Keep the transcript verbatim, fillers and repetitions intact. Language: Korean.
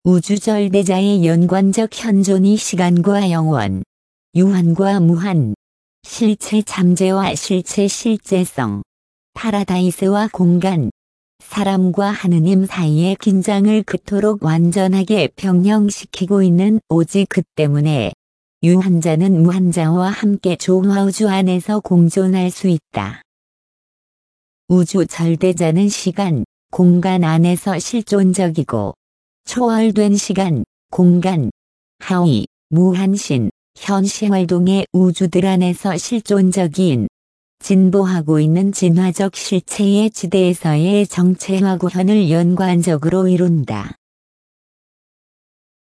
우주절대자의 연관적 현존이 시간과 영원, 유한과 무한, 실체 잠재와 실체 실제성, 파라다이스와 공간, 사람과 하느님 사이의 긴장을 그토록 완전하게 병령시키고 있는 오직 그 때문에 유한자는 무한자와 함께 조화우주 안에서 공존할 수 있다. 우주절대자는 시간, 공간 안에서 실존적이고 초월된 시간, 공간, 하위, 무한신, 현시활동의 우주들 안에서 실존적인 진보하고 있는 진화적 실체의 지대에서의 정체와 구현을 연관적으로 이룬다.